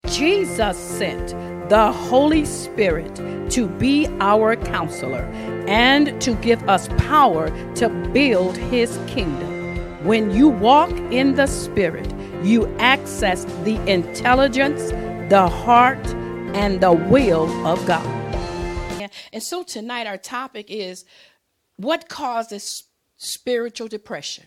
Jesus sent the Holy Spirit to be our counselor and to give us power to build his kingdom. When you walk in the Spirit, you access the intelligence, the heart, and the will of God. And so tonight our topic is what causes spiritual depression?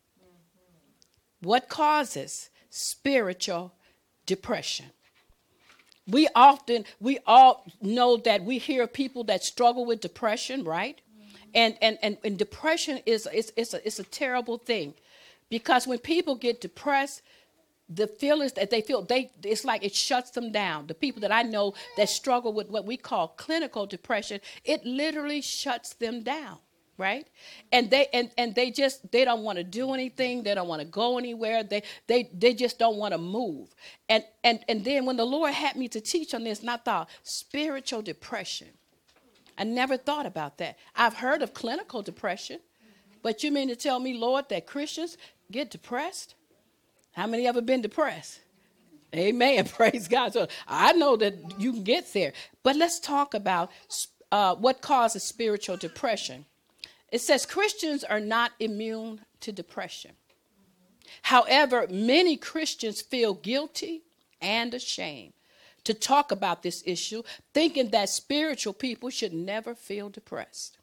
What causes spiritual depression? We all know that we hear people that struggle with depression, right? And depression is a terrible thing, because when people get depressed, the feelings that they feel, it's like it shuts them down. The people that I know that struggle with what we call clinical depression, it literally shuts them down, right? And they don't want to do anything. They don't want to go anywhere. They just don't want to move. And then when the Lord had me to teach on this, and I thought, spiritual depression. I never thought about that. I've heard of clinical depression, but you mean to tell me, Lord, that Christians get depressed? How many ever been depressed? Amen. Praise God. So I know that you can get there. But let's talk about what causes spiritual depression. It says Christians are not immune to depression. However, many Christians feel guilty and ashamed to talk about this issue, thinking that spiritual people should never feel depressed.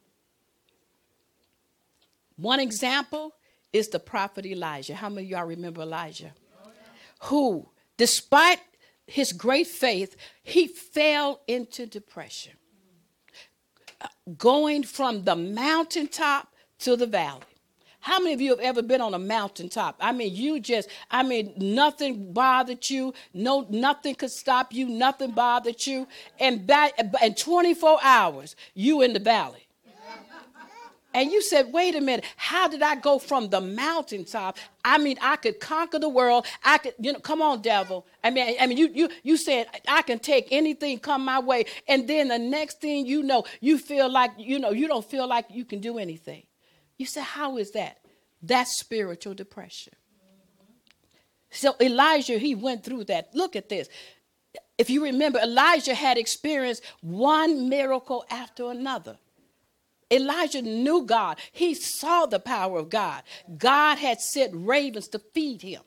One example is the prophet Elijah. How many of y'all remember Elijah? Who, despite his great faith, he fell into depression, going from the mountaintop to the valley. How many of you have ever been on a mountaintop? Nothing bothered you. No, nothing could stop you. Nothing bothered you. And in 24 hours, you in the valley. And you said, wait a minute, how did I go from the mountaintop? I could conquer the world. I could, come on, devil. You said I can take anything come my way. And then the next thing you know, you feel like, you don't feel like you can do anything. You said, how is that? That's spiritual depression. So Elijah, he went through that. Look at this. If you remember, Elijah had experienced one miracle after another. Elijah knew God. He saw the power of God. God had sent ravens to feed him.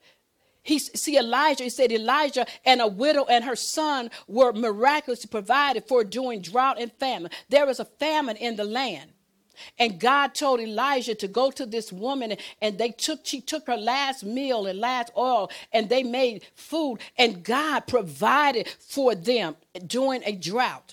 He said Elijah and a widow and her son were miraculously provided for during drought and famine. There was a famine in the land. And God told Elijah to go to this woman, and she took her last meal and last oil, and they made food, and God provided for them during a drought.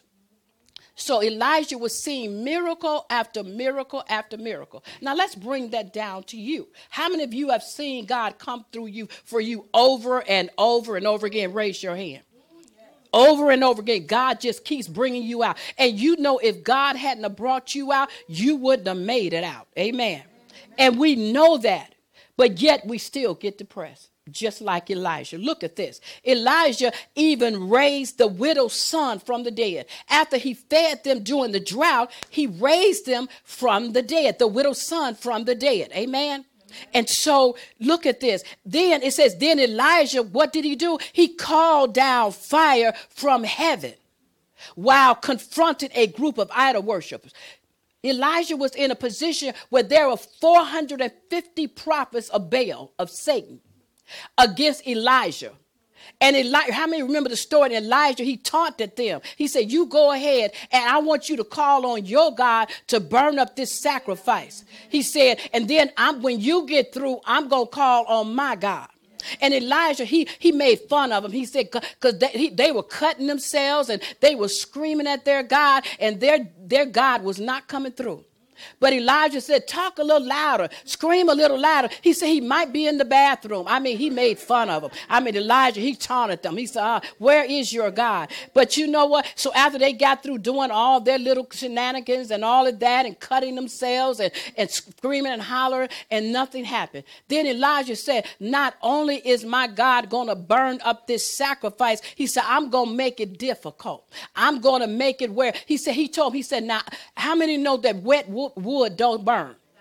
So Elijah was seeing miracle after miracle after miracle. Now let's bring that down to you. How many of you have seen God come through you for you over and over and over again? Raise your hand. Over and over again, God just keeps bringing you out. And if God hadn't have brought you out, you wouldn't have made it out. Amen. And we know that. But yet we still get depressed, just like Elijah. Look at this. Elijah even raised the widow's son from the dead. After he fed them during the drought, he raised them from the dead, the widow's son from the dead. Amen. And so look at this. Then it says, then Elijah, what did he do? He called down fire from heaven while confronting a group of idol worshipers. Elijah was in a position where there were 450 prophets of Baal, of Satan, against Elijah. And Elijah, how many remember the story? Elijah, he taunted them. He said, you go ahead and I want you to call on your God to burn up this sacrifice. He said, and then when you get through, I'm going to call on my God. And Elijah, he made fun of them. He said, because they were cutting themselves and they were screaming at their God, and their God was not coming through. But Elijah said, talk a little louder, scream a little louder. He said he might be in the bathroom. He made fun of them. Elijah, he taunted them. He said, where is your God? But you know what? So after they got through doing all their little shenanigans and all of that and cutting themselves and screaming and hollering, and nothing happened. Then Elijah said, not only is my God going to burn up this sacrifice, he said, I'm going to make it difficult. I'm going to make it where, he said, now, how many know that wet wood don't burn?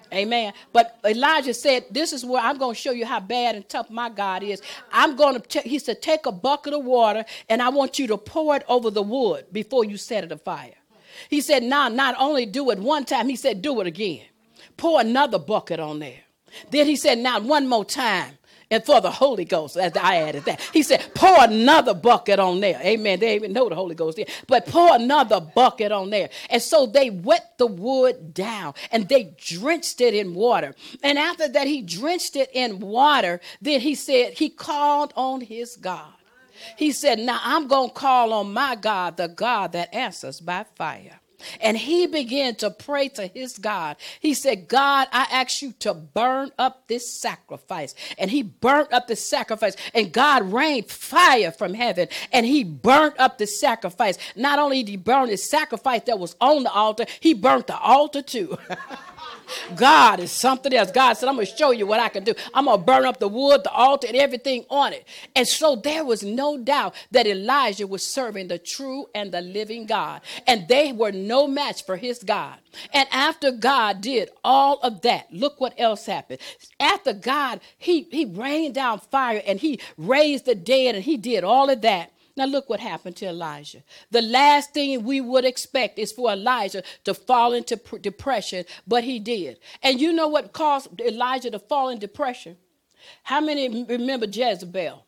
Amen. But Elijah said, this is where I'm going to show you how bad and tough my God is. He said, take a bucket of water and I want you to pour it over the wood before you set it afire. He said, now, not only do it one time, he said, do it again. Pour another bucket on there. Then he said, now one more time. And for the Holy Ghost, as I added that, he said, pour another bucket on there. Amen. They even know the Holy Ghost did. But pour another bucket on there. And so they wet the wood down and they drenched it in water. And after that, he drenched it in water. Then he said, he called on his God. He said, now I'm going to call on my God, the God that answers by fire. And he began to pray to his God. He said, God, I ask you to burn up this sacrifice. And he burnt up the sacrifice. And God rained fire from heaven. And he burnt up the sacrifice. Not only did he burn the sacrifice that was on the altar, he burnt the altar too. God is something else. God said, I'm going to show you what I can do. I'm going to burn up the wood, the altar, and everything on it. And so there was no doubt that Elijah was serving the true and the living God. And they were no match for his God. And after God did all of that, look what else happened. After God, he rained down fire and he raised the dead and he did all of that. Now look what happened to Elijah. The last thing we would expect is for Elijah to fall into depression, but he did. And you know what caused Elijah to fall in depression? How many remember Jezebel?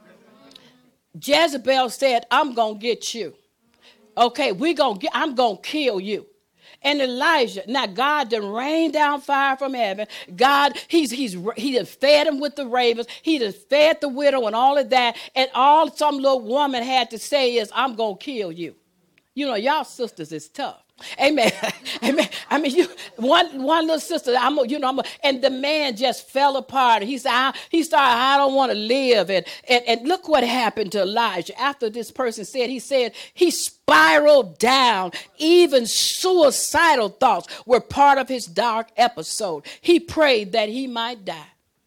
Jezebel said, I'm going to get you. Okay, I'm going to kill you. And Elijah, now God done rained down fire from heaven. God, he done fed him with the ravens. He done fed the widow and all of that. And all some little woman had to say is, I'm going to kill you. You know, y'all sisters is tough. Amen. Amen. I mean, one little sister, and the man just fell apart. He said, I don't want to live. And look what happened to Elijah. After this person said, he spiraled down. Even suicidal thoughts were part of his dark episode. He prayed that he might die.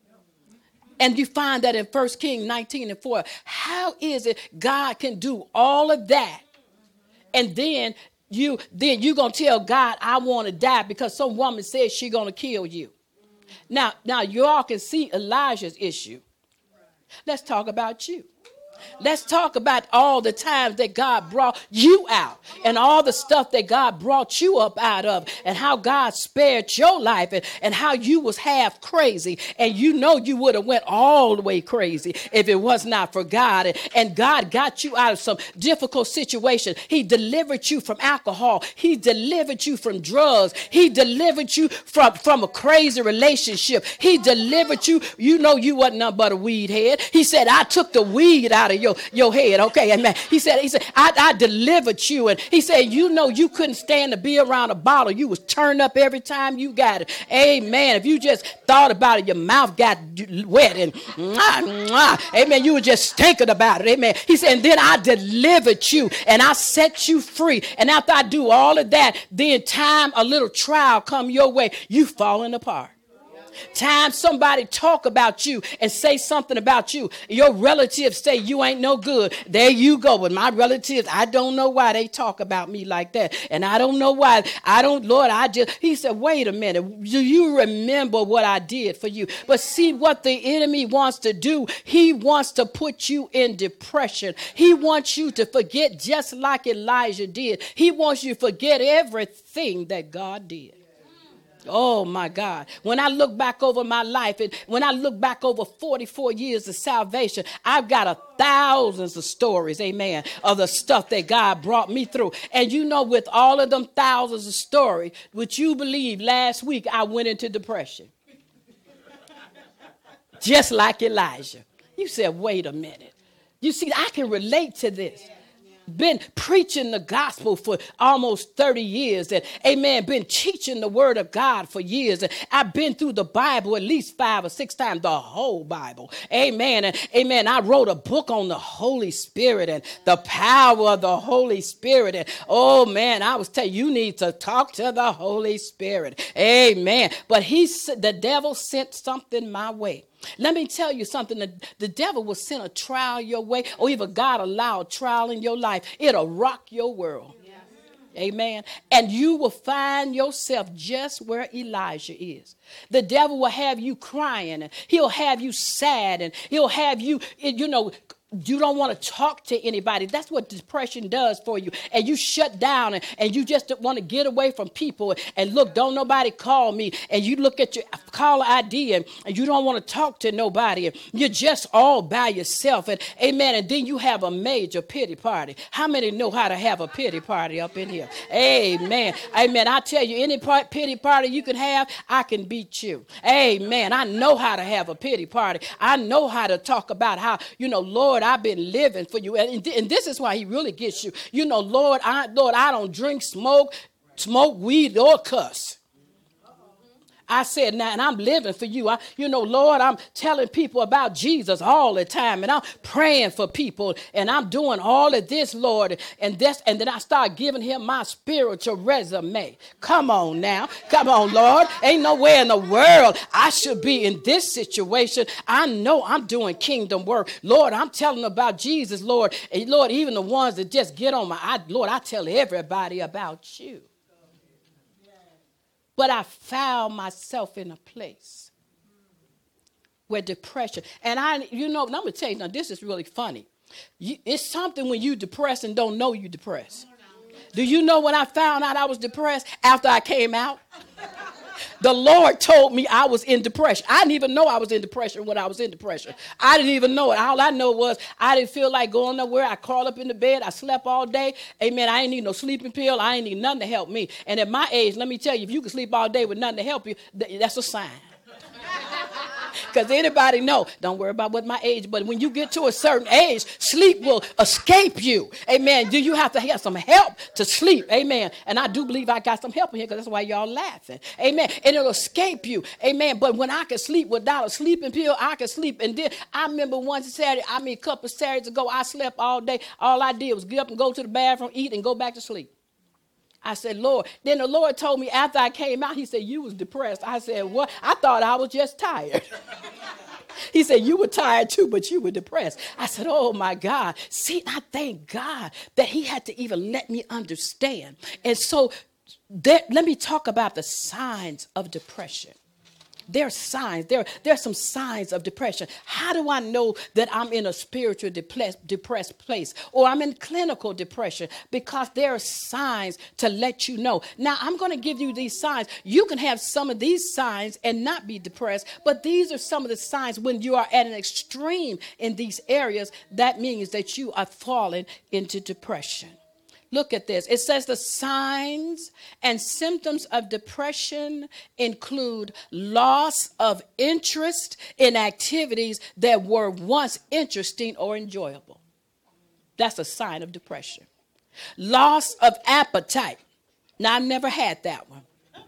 And you find that in 1 Kings 19:4. How is it God can do all of that? And then you're going to tell God, I want to die because some woman says she's going to kill you. Now you all can see Elijah's issue. Let's talk about you. Let's talk about all the times that God brought you out and all the stuff that God brought you up out of and how God spared your life and how you was half crazy. And you know you would have went all the way crazy if it was not for God. And God got you out of some difficult situation. He delivered you from alcohol. He delivered you from drugs. He delivered you from a crazy relationship. He delivered you. You know you wasn't nothing but a weed head. He said, I took the weed out of your head. Okay. Amen. He said, I delivered you. And he said, you know, you couldn't stand to be around a bottle. You was turned up every time you got it. Amen. If you just thought about it, your mouth got wet and amen. You were just thinking about it. Amen. He said, and then I delivered you and I set you free. And after I do all of that, then a little trial come your way. You falling apart. Time somebody talk about you and say something about you. Your relatives say you ain't no good. There you go. But my relatives, I don't know why they talk about me like that. And I don't know why. He said, wait a minute. Do you remember what I did for you? But see what the enemy wants to do. He wants to put you in depression. He wants you to forget just like Elijah did. He wants you to forget everything that God did. Oh, my God. When I look back over my life and when I look back over 44 years of salvation, I've got thousands of stories, amen, of the stuff that God brought me through. And you know, with all of them thousands of stories, would you believe last week I went into depression? Just like Elijah. You said, wait a minute. You see, I can relate to this. Been preaching the gospel for almost 30 years and amen, been teaching the word of God for years. And I've been through the Bible at least 5 or 6 times, the whole Bible. Amen. And amen. I wrote a book on the Holy Spirit and the power of the Holy Spirit. And oh man, I was telling you, you need to talk to the Holy Spirit. Amen. But the devil sent something my way. Let me tell you something. The devil will send a trial your way, or even God allow a trial in your life. It'll rock your world. Amen. And you will find yourself just where Elijah is. The devil will have you crying, and he'll have you sad, and he'll have you, you don't want to talk to anybody. That's what depression does for you. And you shut down, and you just want to get away from people. And look, don't nobody call me. And you look at your caller ID, and you don't want to talk to nobody. And you're just all by yourself. And amen. And then you have a major pity party. How many know how to have a pity party up in here? Amen. Amen. I tell you, any pity party you can have, I can beat you. Amen. I know how to have a pity party. I know how to talk about how, Lord, I've been living for you. And this is why he really gets you. Lord, I don't drink, smoke weed, or cuss. I said, now, and I'm living for you. Lord, I'm telling people about Jesus all the time, and I'm praying for people, and I'm doing all of this, Lord, and then I start giving him my spiritual resume. Come on now. Come on, Lord. Ain't nowhere in the world I should be in this situation. I know I'm doing kingdom work. Lord, I'm telling about Jesus, Lord. And Lord, even the ones that just get on Lord, I tell everybody about you. But I found myself in a place where depression, and I'm going to tell you, now this is really funny. It's something when you depressed and don't know you depressed. Do you know when I found out I was depressed after I came out? The Lord told me I was in depression. I didn't even know I was in depression when I was in depression. I didn't even know it. All I know was I didn't feel like going nowhere. I crawled up in the bed. I slept all day. Amen. I ain't need no sleeping pill. I ain't need nothing to help me. And at my age, let me tell you, if you can sleep all day with nothing to help you, that's a sign. Because anybody know, don't worry about what my age, but when you get to a certain age, sleep will escape you. Amen. Do you have to have some help to sleep? Amen. And I do believe I got some help in here because that's why y'all laughing. Amen. And it'll escape you. Amen. But when I could sleep without a sleeping pill, I could sleep. And then I remember a couple of Saturdays ago, I slept all day. All I did was get up and go to the bathroom, eat, and go back to sleep. I said, Lord. Then the Lord told me after I came out, he said, you was depressed. I said, what? I thought I was just tired. He said, you were tired too, but you were depressed. I said, oh my God. See, I thank God that he had to even let me understand. And so let me talk about the signs of depression. There are signs. There are some signs of depression. How do I know that I'm in a spiritual depressed place or I'm in clinical depression? Because there are signs to let you know. Now, I'm going to give you these signs. You can have some of these signs and not be depressed, but these are some of the signs when you are at an extreme in these areas. That means that you are falling into depression. Look at this. It says the signs and symptoms of depression include loss of interest in activities that were once interesting or enjoyable. That's a sign of depression. Loss of appetite. Now, I've never had that one.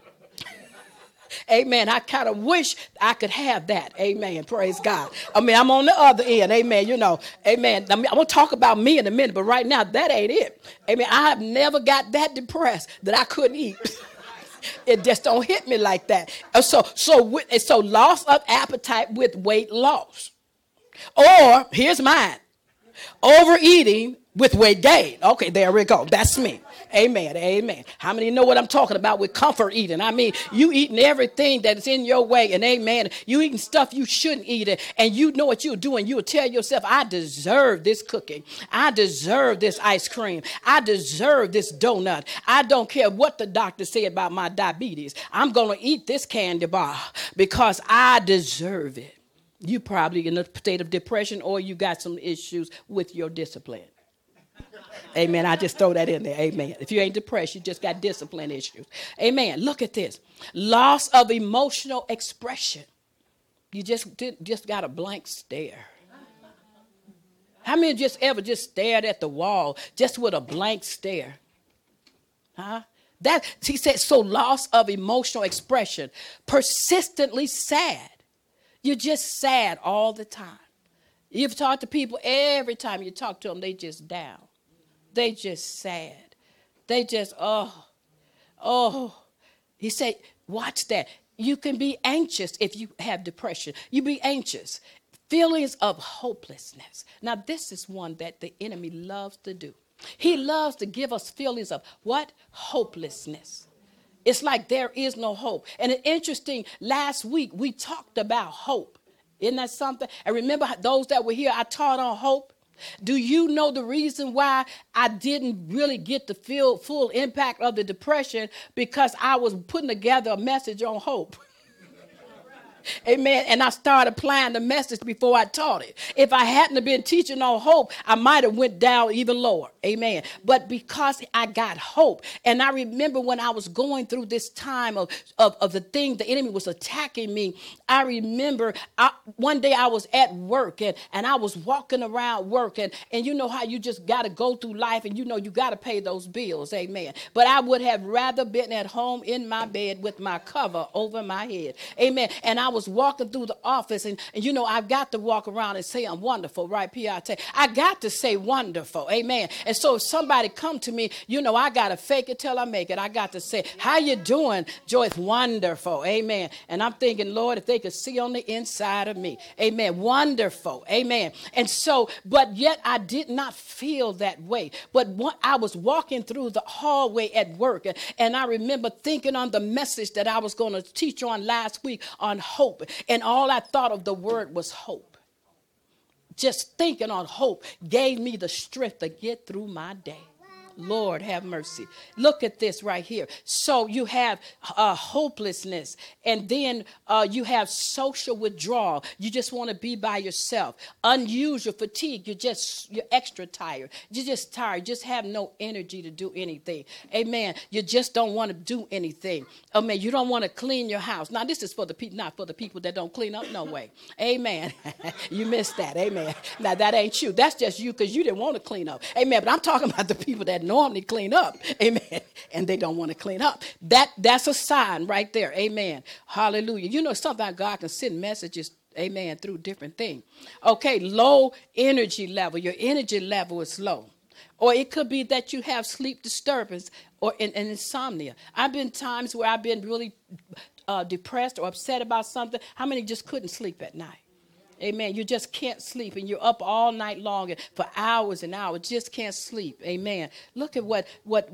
Amen. I kind of wish I could have that. Amen. Praise God. I'm on the other end. Amen. Amen. I'm going to talk about me in a minute, but right now, that ain't it. Amen. I have never got that depressed that I couldn't eat. It just don't hit me like that. So loss of appetite with weight loss. Or, here's mine, overeating with weight gain. Okay, there we go. That's me. Amen. Amen. How many know what I'm talking about with comfort eating? You eating everything that is in your way, and amen. You eating stuff you shouldn't eat it, and you know what you're doing. You'll tell yourself, I deserve this cookie. I deserve this ice cream. I deserve this donut. I don't care what the doctor said about my diabetes. I'm going to eat this candy bar because I deserve it. You probably in a state of depression or you got some issues with your discipline. Amen. I just throw that in there. Amen. If you ain't depressed, you just got discipline issues. Amen. Look at this. Loss of emotional expression. You just got a blank stare. How many ever stared at the wall just with a blank stare? Huh? He said, so loss of emotional expression. Persistently sad. You're just sad all the time. You've talked to people, every time you talk to them, they just down. They just sad. They just, oh. He said, watch that. You can be anxious if you have depression. You be anxious. Feelings of hopelessness. Now, this is one that the enemy loves to do. He loves to give us feelings of what? Hopelessness. It's like there is no hope. And it's interesting, last week we talked about hope. Isn't that something? And remember those that were here, I taught on hope. Do you know the reason why I didn't really get the full impact of the depression? Because I was putting together a message on hope. Amen. And I started applying the message before I taught it. If I hadn't have been teaching on hope, I might have went down even lower. Amen. But because I got hope, and I remember when I was going through this time of the thing, the enemy was attacking me. I remember one day I was at work and I was walking around work and you know how you just got to go through life and you know you got to pay those bills. Amen. But I would have rather been at home in my bed with my cover over my head. Amen. And I was walking through the office and you know, I've got to walk around and say I'm wonderful, right, P.I.T.? I got to say wonderful, amen. And so if somebody come to me, you know, I got to fake it till I make it. I got to say, how you doing, Joyce? Wonderful, amen. And I'm thinking, Lord, if they could see on the inside of me, amen, wonderful, amen. And so, but yet I did not feel that way. But I was walking through the hallway at work and I remember thinking on the message that I was going to teach on last week on hope. And all I thought of the word was hope. Just thinking on hope gave me the strength to get through my day. Lord have mercy. Look at this right here. So you have hopelessness, and then you have social withdrawal. You just want to be by yourself. Unusual fatigue. You're extra tired. You're just tired. Just have no energy to do anything. Amen. You just don't want to do anything. Amen. You don't want to clean your house. Now this is for the people, not for the people that don't clean up. No way. Amen. You missed that. Amen. Now that ain't you. That's just you because you didn't want to clean up. Amen. But I'm talking about the people that normally clean up, amen, and they don't want to clean up. That's a sign right there, amen, hallelujah. You know, sometimes God can send messages, amen, through different things. Okay, low energy level. Your energy level is low. Or it could be that you have sleep disturbance or an insomnia. I've been times where I've been really depressed or upset about something. How many just couldn't sleep at night? Amen. You just can't sleep and you're up all night long and for hours and hours, just can't sleep. Amen. Look at what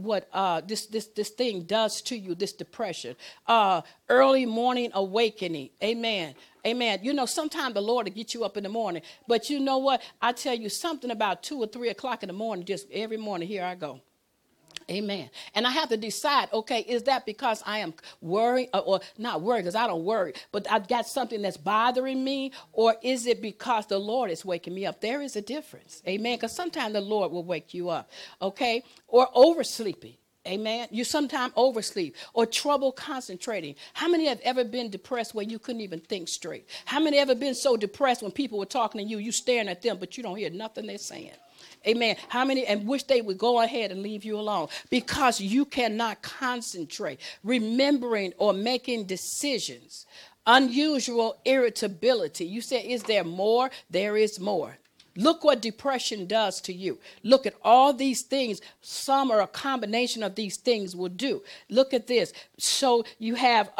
this thing does to you, this depression. Early morning awakening. Amen. Amen. You know, sometimes the Lord will get you up in the morning, but you know what? I tell you something about 2 or 3 o'clock in the morning, just every morning, here I go. Amen. And I have to decide, okay, is that because I am worried or not worried because I don't worry, but I've got something that's bothering me, or is it because the Lord is waking me up? There is a difference. Amen. Because sometimes the Lord will wake you up. Okay. Or oversleeping. Amen. You sometimes oversleep or trouble concentrating. How many have ever been depressed where you couldn't even think straight? How many ever been so depressed when people were talking to you, you staring at them, but you don't hear nothing they're saying? Amen. How many and wish they would go ahead and leave you alone because you cannot concentrate, remembering or making decisions. Unusual irritability. You say, is there more? There is more. Look what depression does to you. Look at all these things. Some or a combination of these things will do. Look at this. So you have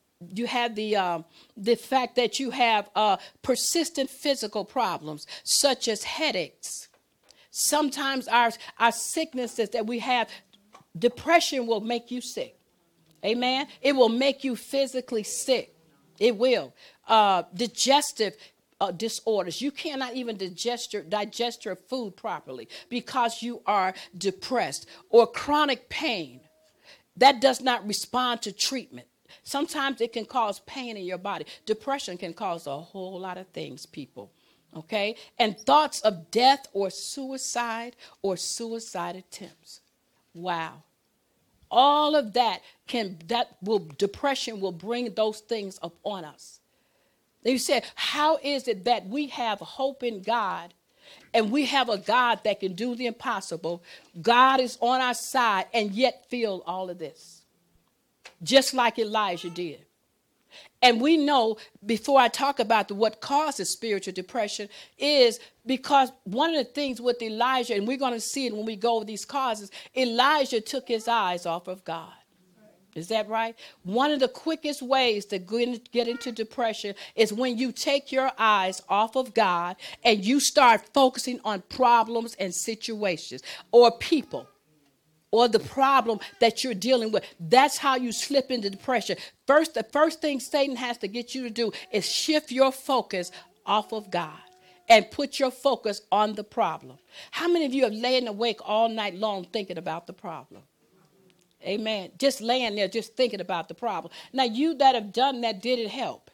the fact that you have persistent physical problems such as headaches. Sometimes our sicknesses that we have, depression will make you sick. Amen. It will make you physically sick. It will. Digestive disorders. You cannot even digest your food properly because you are depressed. Or chronic pain that does not respond to treatment. Sometimes it can cause pain in your body. Depression can cause a whole lot of things, people. Okay? And thoughts of death or suicide attempts. Wow. All of that depression will bring those things upon us. You said, how is it that we have hope in God and we have a God that can do the impossible? God is on our side and yet feel all of this. Just like Elijah did. And we know, before I talk about what causes spiritual depression, is because one of the things with Elijah, and we're going to see it when we go over these causes, Elijah took his eyes off of God. Is that right? One of the quickest ways to get into depression is when you take your eyes off of God and you start focusing on problems and situations or people or the problem that you're dealing with. That's how you slip into depression. The first thing Satan has to get you to do is shift your focus off of God and put your focus on the problem. How many of you have lain awake all night long thinking about the problem? Amen. Just laying there, just thinking about the problem. Now, you that have done that, did it help?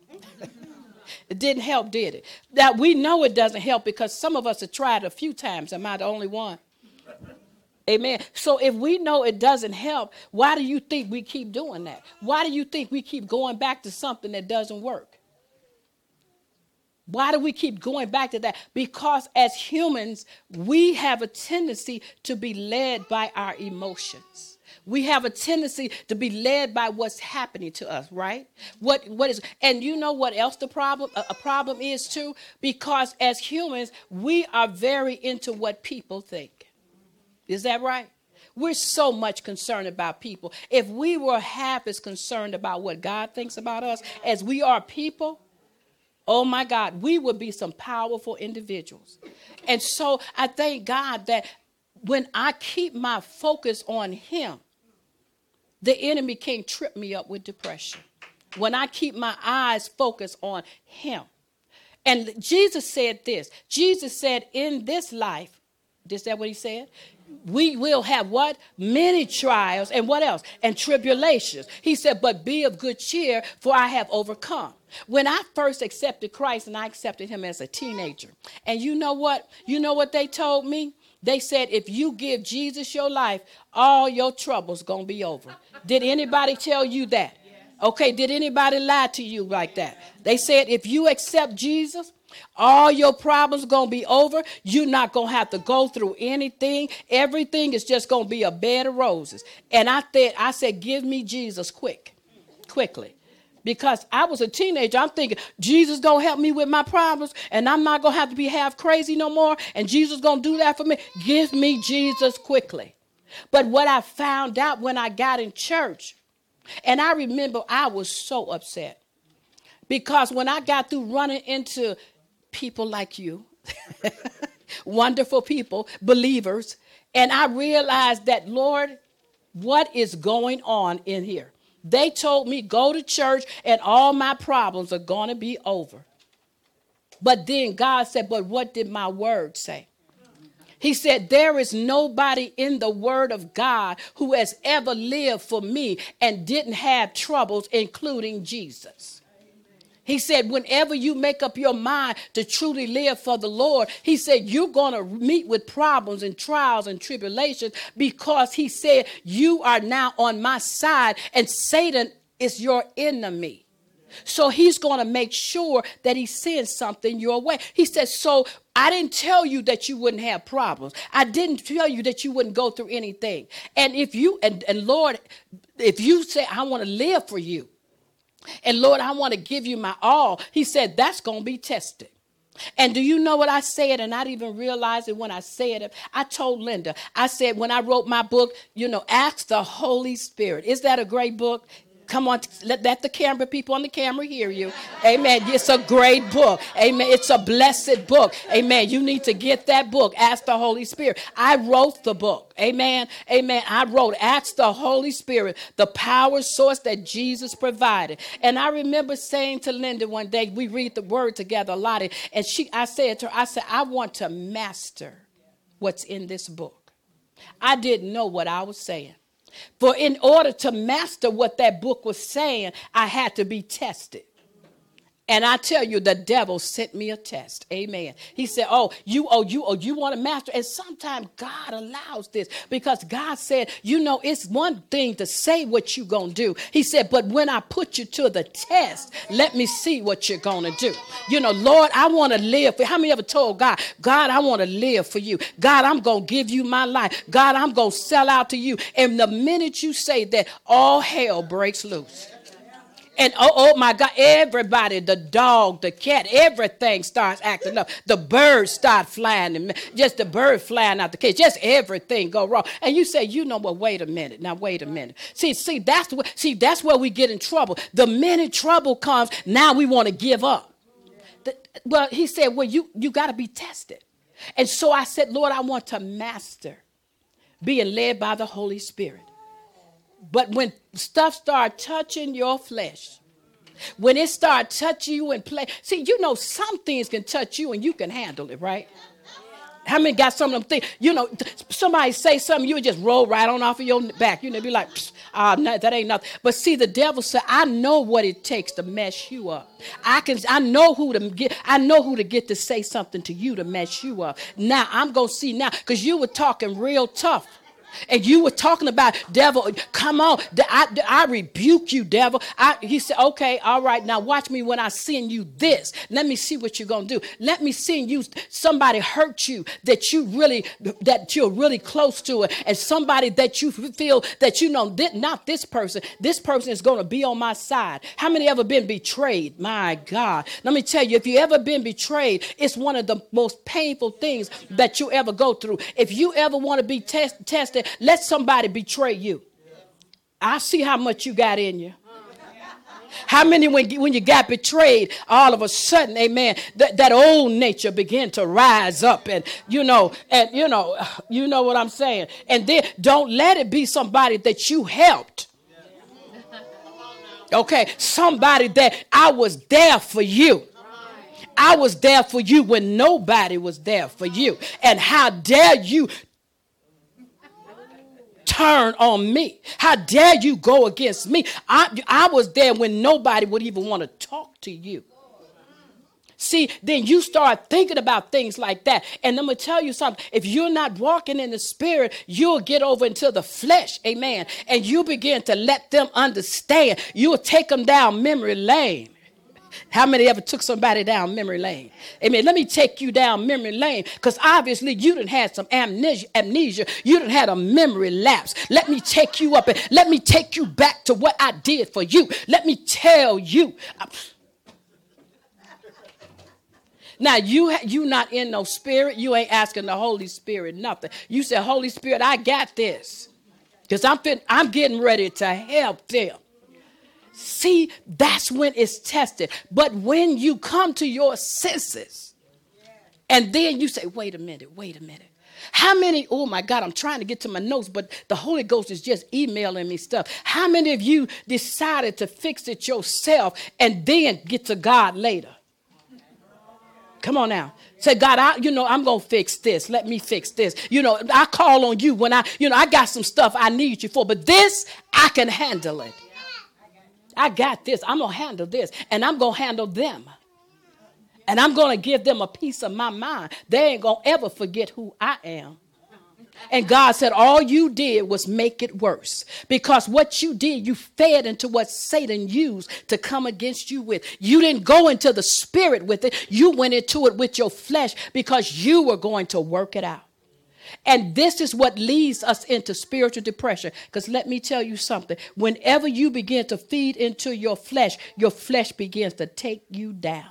It didn't help, did it? Now, we know it doesn't help because some of us have tried a few times. Am I the only one? Amen. So if we know it doesn't help, why do you think we keep doing that? Why do you think we keep going back to something that doesn't work? Why do we keep going back to that? Because as humans, we have a tendency to be led by our emotions. We have a tendency to be led by what's happening to us, right? What is, and you know what else a problem is too? Because as humans, we are very into what people think. Is that right? We're so much concerned about people. If we were half as concerned about what God thinks about us as we are people, oh my God, we would be some powerful individuals. And so I thank God that when I keep my focus on him, the enemy can't trip me up with depression. When I keep my eyes focused on him. And Jesus said this. Jesus said, in this life, is that what he said? We will have what? Many trials and what else? And tribulations. He said, but be of good cheer, for I have overcome. When I first accepted Christ, and I accepted him as a teenager, and you know what? You know what they told me? They said, if you give Jesus your life, all your troubles going to be over. Did anybody tell you that? Okay, did anybody lie to you like that? They said, if you accept Jesus, all your problems going to be over. You're not going to have to go through anything. Everything is just going to be a bed of roses. And I said, give me Jesus quickly. Because I was a teenager, I'm thinking, Jesus going to help me with my problems, and I'm not going to have to be half crazy no more, and Jesus going to do that for me. Give me Jesus quickly. But what I found out when I got in church, and I remember I was so upset, because when I got through running into people like you, wonderful people, believers, and I realized that, Lord, what is going on in here? They told me, go to church and all my problems are going to be over. But then God said, but what did my word say? He said, there is nobody in the word of God who has ever lived for me and didn't have troubles, including Jesus. He said, whenever you make up your mind to truly live for the Lord, he said, you're going to meet with problems and trials and tribulations, because he said, you are now on my side and Satan is your enemy. So he's going to make sure that he sends something your way. He said, so I didn't tell you that you wouldn't have problems. I didn't tell you that you wouldn't go through anything. And if you, and Lord, if you say, I want to live for you, and Lord, I want to give you my all, he said, that's going to be tested. And do you know what I said? And I didn't even realize it when I said it. I told Linda, I said, when I wrote my book, ask the Holy Spirit. Is that a great book? Come on, let the people on the camera hear you. Amen. It's a great book. Amen. It's a blessed book. Amen. You need to get that book. Ask the Holy Spirit. I wrote the book. Amen. Amen. I wrote, Ask the Holy Spirit, the power source that Jesus provided. And I remember saying to Linda one day, we read the word together a lot. And I said to her, I want to master what's in this book. I didn't know what I was saying. For in order to master what that book was saying, I had to be tested. And I tell you, the devil sent me a test. Amen. He said, you want to master. And sometimes God allows this, because God said, it's one thing to say what you're going to do. He said, but when I put you to the test, let me see what you're going to do. Lord, I want to live. How many ever told God, I want to live for you. God, I'm going to give you my life. God, I'm going to sell out to you. And the minute you say that, all hell breaks loose. And oh my God, everybody, the dog, the cat, everything starts acting up. The birds start flying, and just the bird flying out the cage. Just everything go wrong. And you say, you know what? Wait a minute. Now wait a minute. See, that's where we get in trouble. The minute trouble comes, now we want to give up. Well, he said, well, you got to be tested. And so I said, Lord, I want to master being led by the Holy Spirit. But when stuff start touching your flesh, when it start touching you and play, see, you know, some things can touch you and you can handle it, right? How many got some of them things? You know, somebody say something, you would just roll right on off of your back. You know, be like, no, that ain't nothing. But see, the devil said, I know what it takes to mess you up. I know who to get to say something to you to mess you up. Now I'm gonna see now, because you were talking real tough. And you were talking about, devil, come on, I rebuke you, devil. He said, okay, all right, now watch me when I send you this. Let me see what you're going to do. Let me send you somebody hurt you that you're really close to it, and somebody that you feel that you know, not this person. This person is going to be on my side. How many ever been betrayed? My God. Let me tell you, if you ever been betrayed, it's one of the most painful things that you ever go through. If you ever want to be tested, let somebody betray you. I see how much you got in you. How many, when you got betrayed, all of a sudden, amen, that old nature began to rise up, and you know what I'm saying. And then don't let it be somebody that you helped. Okay, somebody that I was there for you. I was there for you when nobody was there for you. And how dare you turn on me? How dare you go against me? I was there when nobody would even want to talk to you. See, then you start thinking about things like that. And I'm going to tell you something. If you're not walking in the spirit, you'll get over into the flesh. Amen. And you begin to let them understand. You'll take them down memory lane. How many ever took somebody down memory lane? Amen. Let me take you down memory lane, because obviously you done had some amnesia. You done had a memory lapse. Let me take you up and let me take you back to what I did for you. Let me tell you. Now, you not in no spirit. You ain't asking the Holy Spirit nothing. You say, Holy Spirit, I got this, because I'm getting ready to help them. See, that's when it's tested. But when you come to your senses, and then you say, wait a minute. How many, oh my God, I'm trying to get to my notes, but the Holy Ghost is just emailing me stuff. How many of you decided to fix it yourself and then get to God later? Come on now. Say, God, I'm going to fix this. Let me fix this. I call on you when I got some stuff I need you for, but this, I can handle it. I got this. I'm going to handle this, and I'm going to handle them. And I'm going to give them a piece of my mind. They ain't going to ever forget who I am. And God said, all you did was make it worse, because what you did, you fed into what Satan used to come against you with. You didn't go into the spirit with it. You went into it with your flesh, because you were going to work it out. And this is what leads us into spiritual depression. Because let me tell you something. Whenever you begin to feed into your flesh begins to take you down.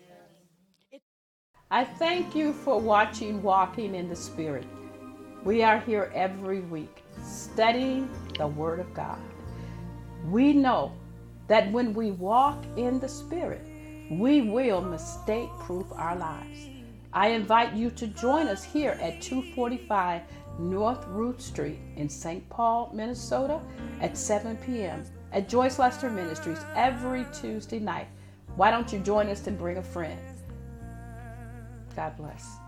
I thank you for watching Walking in the Spirit. We are here every week studying the Word of God. We know that when we walk in the Spirit, we will mistake-proof our lives. I invite you to join us here at 245 North Root Street in St. Paul, Minnesota at 7 p.m. at Joyce Lester Ministries every Tuesday night. Why don't you join us and bring a friend? God bless.